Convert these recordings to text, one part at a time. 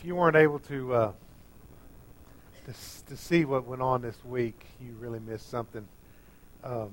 If you weren't able to see what went on this week, you really missed something. But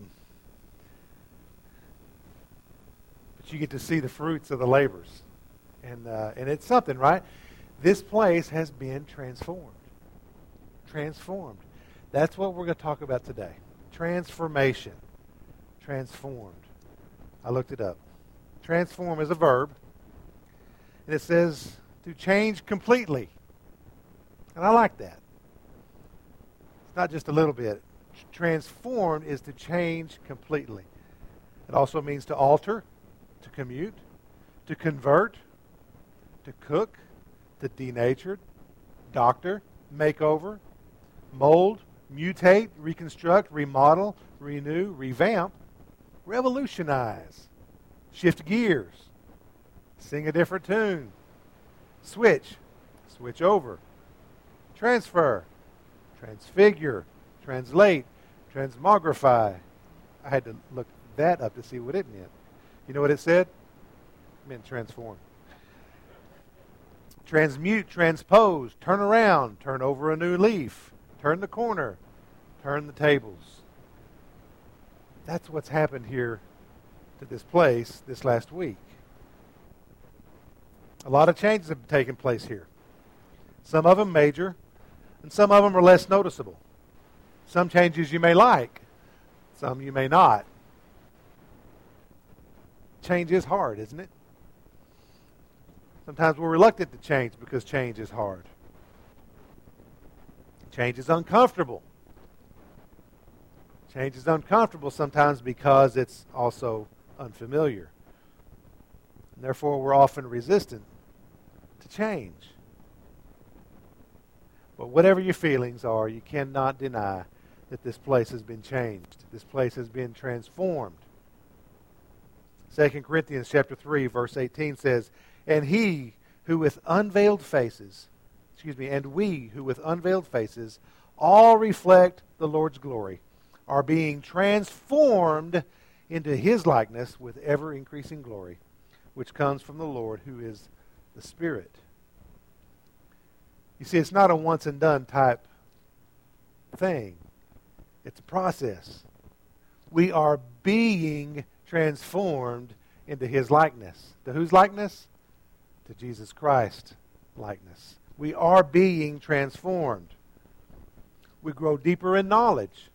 you get to see the fruits of the labors, and it's something, right? This place has been transformed. Transformed. That's what we're going to talk about today. Transformation. Transformed. I looked it up. Transform is a verb, and it says to change completely. And I like that. It's not just a little bit. Transformed is to change completely. It also means to alter, to commute, to convert, to cook, to denature, doctor, makeover, mold, mutate, reconstruct, remodel, renew, revamp, revolutionize, shift gears, sing a different tune, switch over, transfer, transfigure, translate, transmogrify. I had to look that up to see what it meant. You know what it said? It meant transform. Transmute, transpose, turn around, turn over a new leaf, turn the corner, turn the tables. That's what's happened here to this place this last week. A lot of changes have taken place here. Some of them major, and some of them are less noticeable. Some changes you may like, some you may not. Change is hard, isn't it? Sometimes we're reluctant to change because change is hard. Change is uncomfortable. Change is uncomfortable sometimes because it's also unfamiliar. And therefore, we're often resistant to change. But whatever your feelings are, you cannot deny that this place has been changed. This place has been transformed. 2 Corinthians chapter 3, verse 18 says, and we who with unveiled faces all reflect the Lord's glory, are being transformed into His likeness with ever-increasing glory, which comes from the Lord, who is the Spirit. You see, it's not a once-and-done type thing. It's a process. We are being transformed into His likeness. To whose likeness? To Jesus Christ likeness. We are being transformed. We grow deeper in knowledge.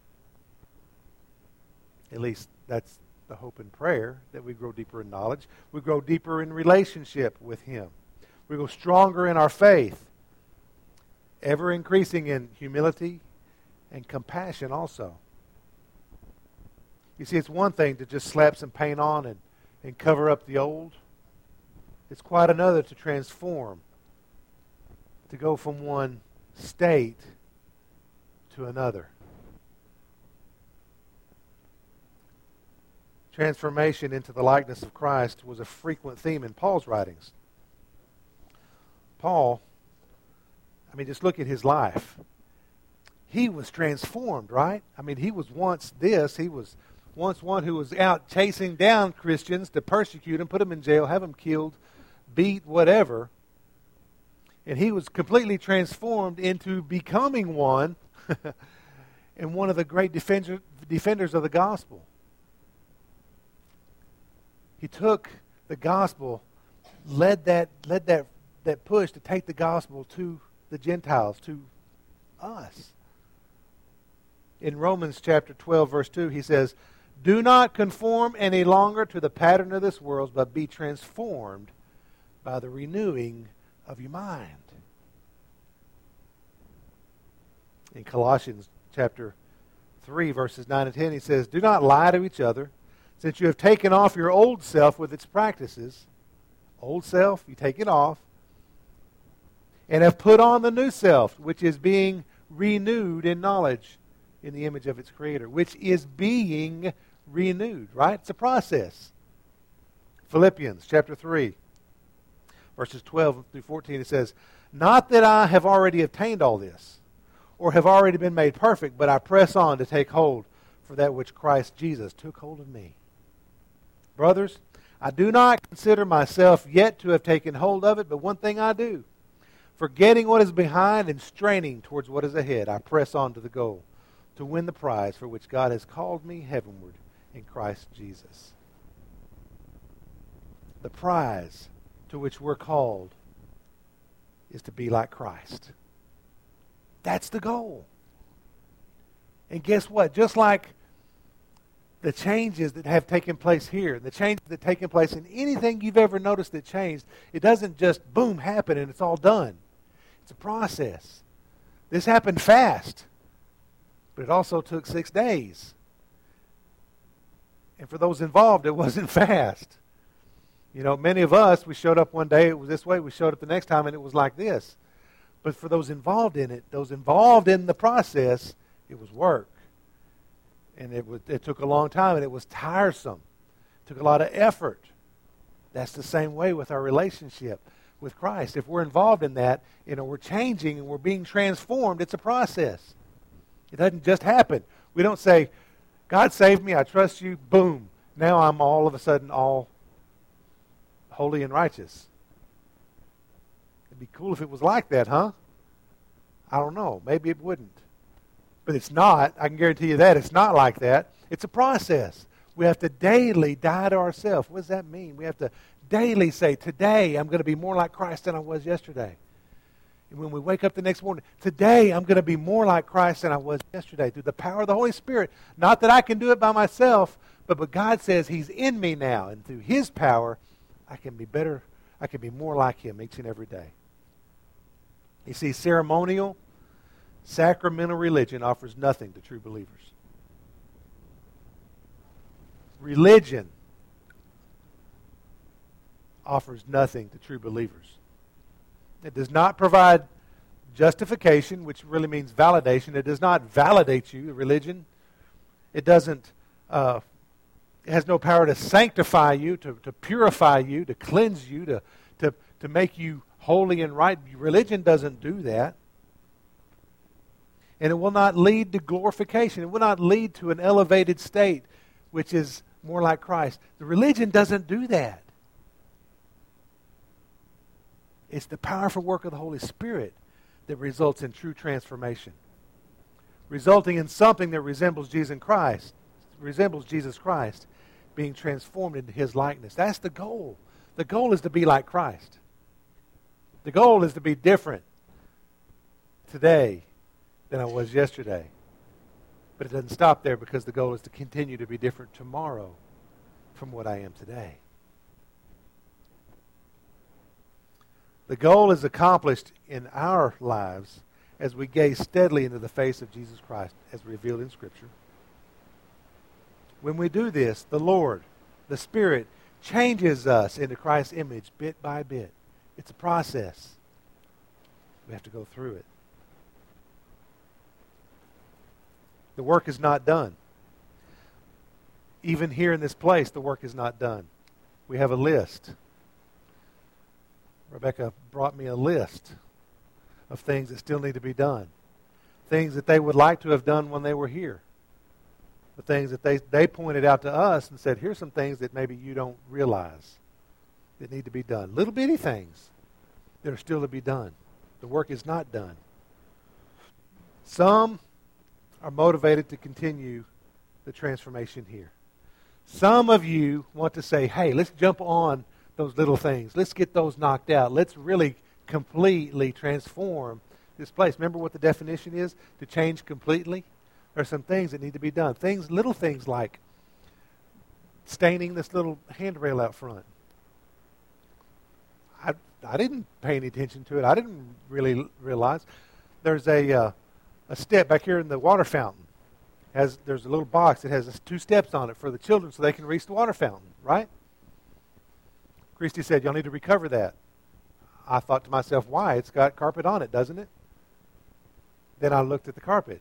At least that's the hope and prayer, that we grow deeper in knowledge. We grow deeper in relationship with Him. We grow stronger in our faith, ever increasing in humility and compassion also. You see, it's one thing to just slap some paint on and cover up the old. It's quite another to transform, to go from one state to another. Transformation into the likeness of Christ was a frequent theme in Paul's writings. Paul, just look at his life. He was transformed, right? He was once this. He was once one who was out chasing down Christians to persecute them, put them in jail, have them killed, beat, whatever. And he was completely transformed into becoming one and one of the great defenders of the gospel. He took the gospel, led that push to take the gospel to the Gentiles, to us. In Romans chapter 12, verse 2, he says, do not conform any longer to the pattern of this world, but be transformed by the renewing of your mind. In Colossians chapter 3, verses 9 and 10, he says, do not lie to each other, since you have taken off your old self with its practices. Old self, you take it off. And have put on the new self, which is being renewed in knowledge in the image of its Creator. Which is being renewed, right? It's a process. Philippians chapter 3, verses 12 through 14, it says, not that I have already obtained all this, or have already been made perfect, but I press on to take hold for that which Christ Jesus took hold of me. Brothers, I do not consider myself yet to have taken hold of it, but one thing I do, Forgetting what is behind and straining towards what is ahead, I press on to the goal, to win the prize for which God has called me heavenward in Christ Jesus. The prize to which we're called is to be like Christ. That's the goal. And guess what? Just like the changes that have taken place here, the changes that have taken place in anything you've ever noticed that changed, it doesn't just boom happen and it's all done. It's a process. This happened fast, but it also took 6 days. And for those involved, it wasn't fast. You know, many of us, we showed up one day, it was this way, we showed up the next time, and it was like this. But for those involved in it, those involved in the process, it was work. And it took a long time, and it was tiresome. It took a lot of effort. That's the same way with our relationship with Christ. If we're involved in that, you know, we're changing and we're being transformed. It's a process. It doesn't just happen. We don't say, God saved me, I trust you, boom. Now I'm all of a sudden all holy and righteous. It'd be cool if it was like that, huh? I don't know. Maybe it wouldn't. But it's not. I can guarantee you that. It's not like that. It's a process. We have to daily die to ourselves. What does that mean? We have to daily say, today I'm going to be more like Christ than I was yesterday. And when we wake up the next morning, today I'm going to be more like Christ than I was yesterday through the power of the Holy Spirit. Not that I can do it by myself, but God says He's in me now. And through His power, I can be better. I can be more like Him each and every day. You see, ceremonial, sacramental religion offers nothing to true believers. Religion offers nothing to true believers. It does not provide justification, which really means validation. It does not validate you, the religion. It doesn't. It has no power to sanctify you, to purify you, to cleanse you, to make you holy and right. Religion doesn't do that. And it will not lead to glorification. It will not lead to an elevated state, which is more like Christ. The religion doesn't do that. It's the powerful work of the Holy Spirit that results in true transformation, resulting in something that resembles Jesus Christ, being transformed into His likeness. That's the goal. The goal is to be like Christ. The goal is to be different today than I was yesterday. But it doesn't stop there, because the goal is to continue to be different tomorrow from what I am today. The goal is accomplished in our lives as we gaze steadily into the face of Jesus Christ as revealed in Scripture. When we do this, the Lord, the Spirit, changes us into Christ's image bit by bit. It's a process. We have to go through it. The work is not done. Even here in this place, the work is not done. We have a list. Rebecca brought me a list of things that still need to be done. Things that they would like to have done when they were here. The things that they pointed out to us and said, here's some things that maybe you don't realize that need to be done. Little bitty things that are still to be done. The work is not done. Some are motivated to continue the transformation here. Some of you want to say, hey, let's jump on those little things. Let's get those knocked out. Let's really completely transform this place. Remember what the definition is? To change completely? There are some things that need to be done. Little things like staining this little handrail out front. I didn't pay any attention to it. I didn't really realize. There's a step back here in the water fountain. There's a little box that has 2 steps on it for the children so they can reach the water fountain, right? Christy said, y'all need to recover that. I thought to myself, why? It's got carpet on it, doesn't it? Then I looked at the carpet.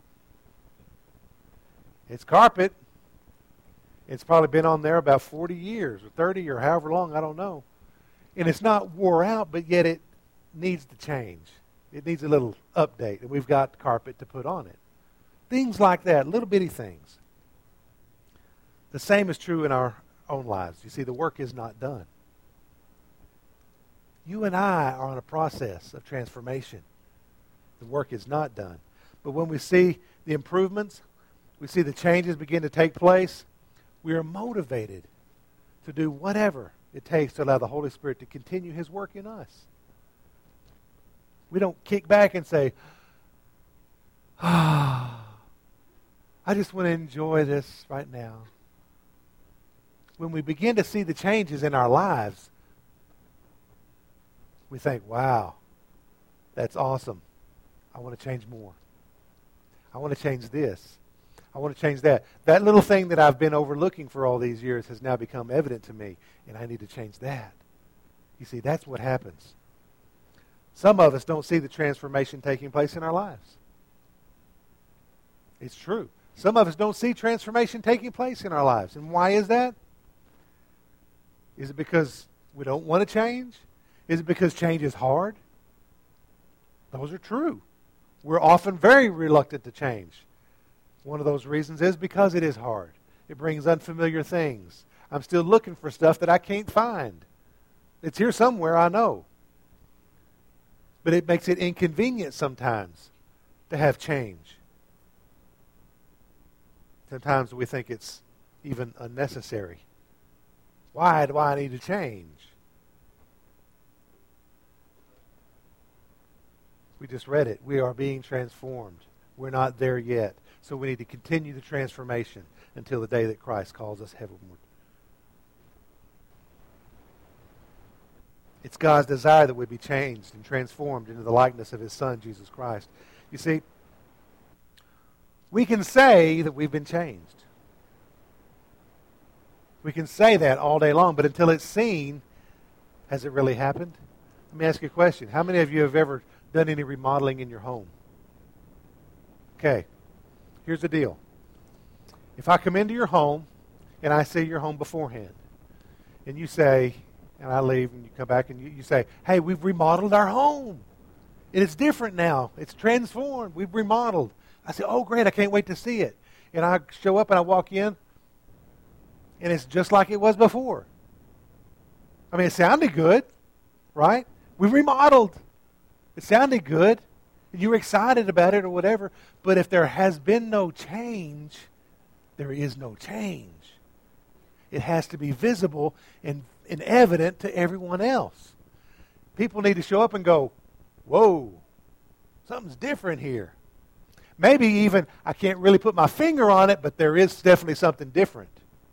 It's carpet. It's probably been on there about 40 years or 30 or however long, I don't know. And it's not wore out, but yet it needs to change. It needs a little update, and we've got carpet to put on it. Things like that, little bitty things. The same is true in our own lives. You see, the work is not done. You and I are on a process of transformation. The work is not done. But when we see the improvements, we see the changes begin to take place, we are motivated to do whatever it takes to allow the Holy Spirit to continue His work in us. We don't kick back and say, I just want to enjoy this right now. When we begin to see the changes in our lives, we think, wow, that's awesome. I want to change more. I want to change this. I want to change that. That little thing that I've been overlooking for all these years has now become evident to me, and I need to change that. You see, that's what happens. Some of us don't see the transformation taking place in our lives. It's true. Some of us don't see transformation taking place in our lives. And why is that? Is it because we don't want to change? Is it because change is hard? Those are true. We're often very reluctant to change. One of those reasons is because it is hard. It brings unfamiliar things. I'm still looking for stuff that I can't find. It's here somewhere, I know. But it makes it inconvenient sometimes to have change. Sometimes we think it's even unnecessary. Why do I need to change? We just read it. We are being transformed. We're not there yet. So we need to continue the transformation until the day that Christ calls us heavenward. It's God's desire that we be changed and transformed into the likeness of His Son, Jesus Christ. You see, we can say that we've been changed. We can say that all day long, but until it's seen, has it really happened? Let me ask you a question. How many of you have ever done any remodeling in your home? Okay, here's the deal. If I come into your home and I see your home beforehand, and you say, and I leave, and you come back and you say, hey, we've remodeled our home. And it's different now. It's transformed. We've remodeled. I say, oh, great, I can't wait to see it. And I show up and I walk in, and it's just like it was before. I mean, it sounded good, right? We remodeled. It sounded good. And you were excited about it or whatever. But if there has been no change, there is no change. It has to be visible and evident to everyone else. People need to show up and go, whoa, something's different here. Maybe even, I can't really put my finger on it, but there is definitely something different.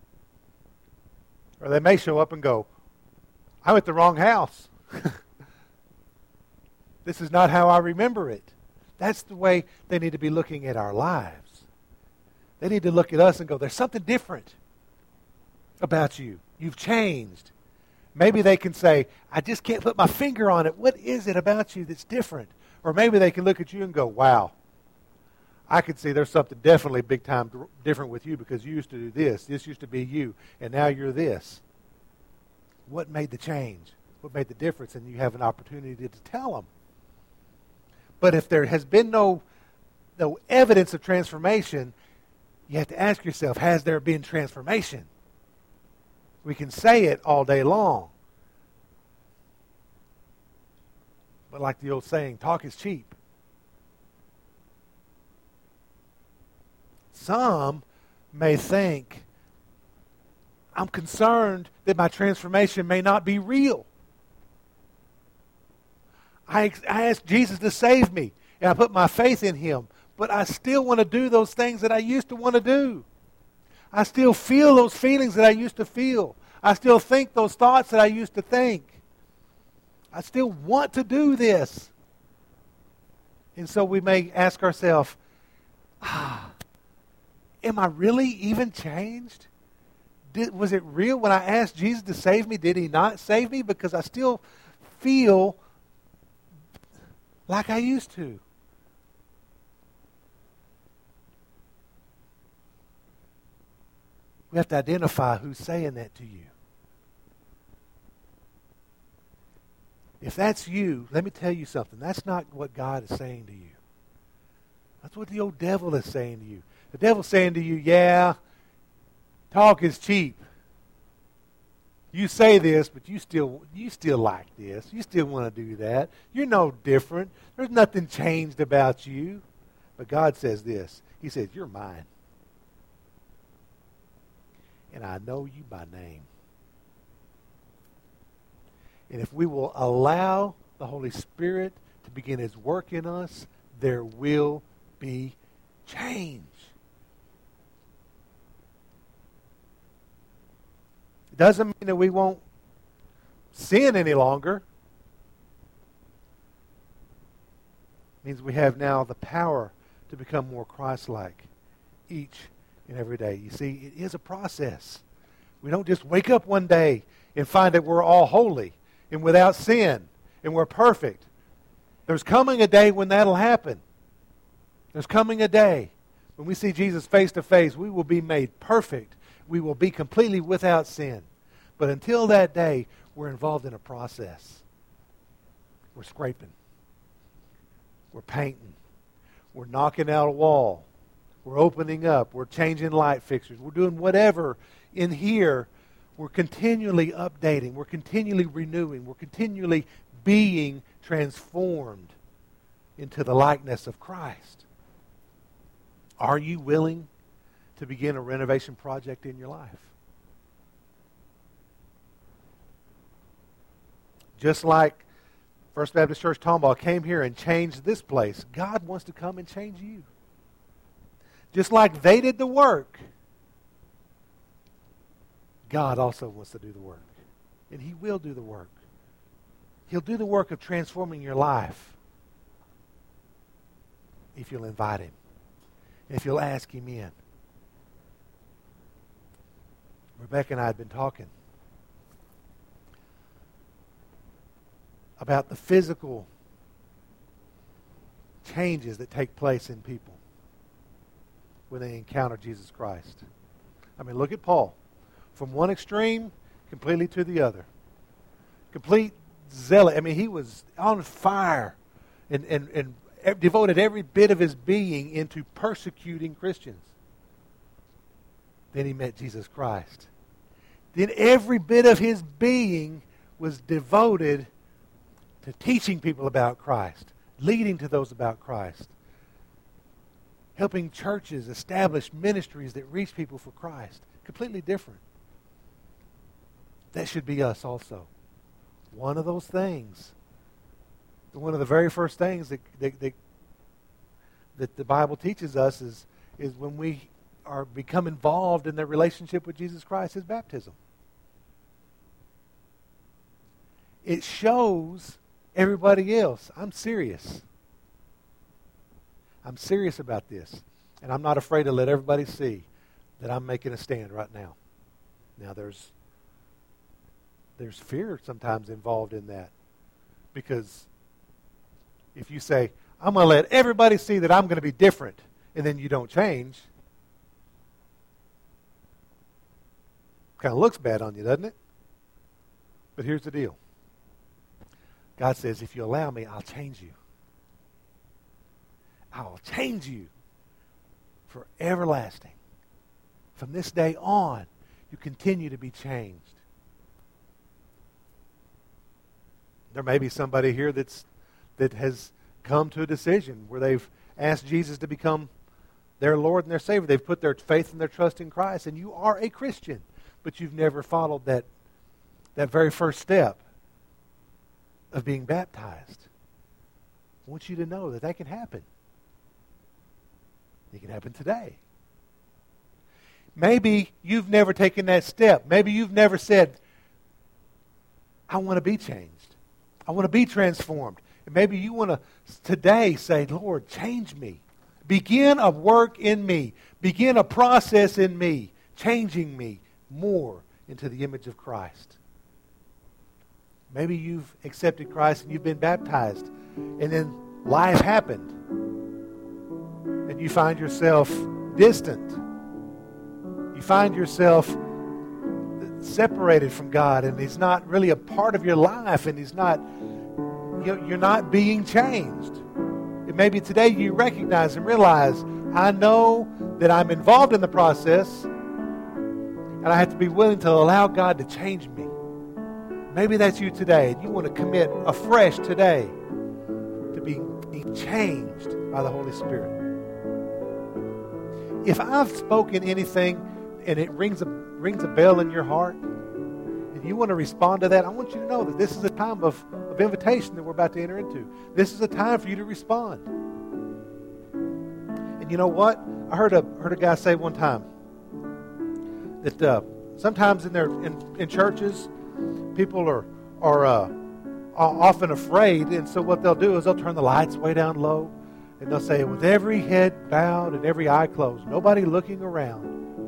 Or they may show up and go, I'm at the wrong house. This is not how I remember it. That's the way they need to be looking at our lives. They need to look at us and go, there's something different about you. You've changed. Maybe they can say, I just can't put my finger on it. What is it about you that's different? Or maybe they can look at you and go, wow, I can see there's something definitely big time different with you because you used to do this. This used to be you, and now you're this. What made the change? What made the difference? And you have an opportunity to tell them. But if there has been no evidence of transformation, you have to ask yourself, has there been transformation? We can say it all day long. But like the old saying, talk is cheap. Some may think, I'm concerned that my transformation may not be real. I asked Jesus to save me, and I put my faith in Him, but I still want to do those things that I used to want to do. I still feel those feelings that I used to feel. I still think those thoughts that I used to think. I still want to do this. And so we may ask ourselves, am I really even changed? Was it real when I asked Jesus to save me? Did He not save me? Because I still feel like I used to. We have to identify who's saying that to you. If that's you, let me tell you something. That's not what God is saying to you. That's what the old devil is saying to you. The devil's saying to you, yeah, talk is cheap. You say this, but you still like this. You still want to do that. You're no different. There's nothing changed about you. But God says this. He says, you're mine. And I know you by name. And if we will allow the Holy Spirit to begin His work in us, there will be change. It doesn't mean that we won't sin any longer. It means we have now the power to become more Christ-like each and every day. You see, it is a process. We don't just wake up one day and find that we're all holy and without sin and we're perfect. There's coming a day when that'll happen. There's coming a day when we see Jesus face to face, we will be made perfect. We will be completely without sin. But until that day, we're involved in a process. We're scraping. We're painting. We're knocking out a wall. We're opening up. We're changing light fixtures. We're doing whatever in here. We're continually updating. We're continually renewing. We're continually being transformed into the likeness of Christ. Are you willing to begin a renovation project in your life? Just like First Baptist Church Tomball came here and changed this place, God wants to come and change you. Just like they did the work, God also wants to do the work. And He will do the work. He'll do the work of transforming your life if you'll invite Him. And if you'll ask Him in. Rebecca and I had been talking about the physical changes that take place in people when they encounter Jesus Christ. I mean, look at Paul. From one extreme completely to the other. Complete zealot. I mean, he was on fire and devoted every bit of his being into persecuting Christians. Then he met Jesus Christ. Then every bit of his being was devoted to teaching people about Christ, leading to those about Christ, helping churches establish ministries that reach people for Christ. Completely different. That should be us also. One of those things, one of the very first things that the Bible teaches us is when we are become involved in the relationship with Jesus Christ is baptism. It shows everybody else, I'm serious. I'm serious about this. And I'm not afraid to let everybody see that I'm making a stand right now. Now there's fear sometimes involved in that. Because if you say, I'm going to let everybody see that I'm going to be different, and then you don't change, kind of looks bad on you, doesn't it? But here's the deal. God says, if you allow me, I'll change you. I will change you for everlasting. From this day on, you continue to be changed. There may be somebody here that has come to a decision where they've asked Jesus to become their Lord and their Savior. They've put their faith and their trust in Christ, and you are a Christian, but you've never followed that very first step of being baptized. I want you to know that can happen. It can happen today. Maybe you've never taken that step. Maybe you've never said, I want to be changed. I want to be transformed. And maybe you want to today say, Lord, change me. Begin a work in me. Begin a process in me, changing me more into the image of Christ. Maybe you've accepted Christ and you've been baptized, and then life happened, and you find yourself distant. You find yourself separated from God, and He's not really a part of your life, and you're not being changed. And maybe today you recognize and realize, I know that I'm involved in the process, and I have to be willing to allow God to change me. Maybe that's you today, and you want to commit afresh today to being changed by the Holy Spirit. If I've spoken anything and it rings a bell in your heart, and you want to respond to that, I want you to know that this is a time of invitation that we're about to enter into. This is a time for you to respond. And you know what? I heard a guy say one time that sometimes in churches, people are often afraid, and so what they'll do is they'll turn the lights way down low, and they'll say, with every head bowed and every eye closed, nobody looking around.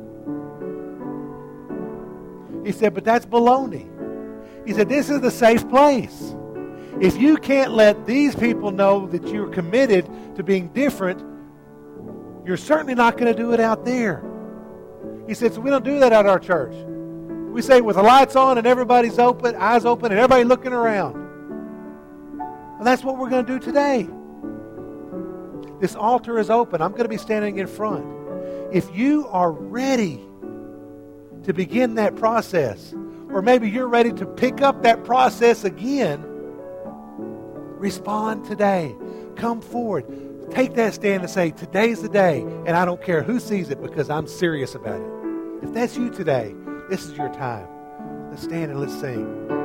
He said, but that's baloney. He said, this is the safe place. If you can't let these people know that you're committed to being different, you're certainly not going to do it out there. He said, so we don't do that at our church. We say with the lights on and everybody's open, eyes open, and everybody looking around. And that's what we're going to do today. This altar is open. I'm going to be standing in front. If you are ready to begin that process, or maybe you're ready to pick up that process again, respond today. Come forward. Take that stand and say, today's the day, and I don't care who sees it because I'm serious about it. If that's you today, this is your time. Let's stand and let's sing.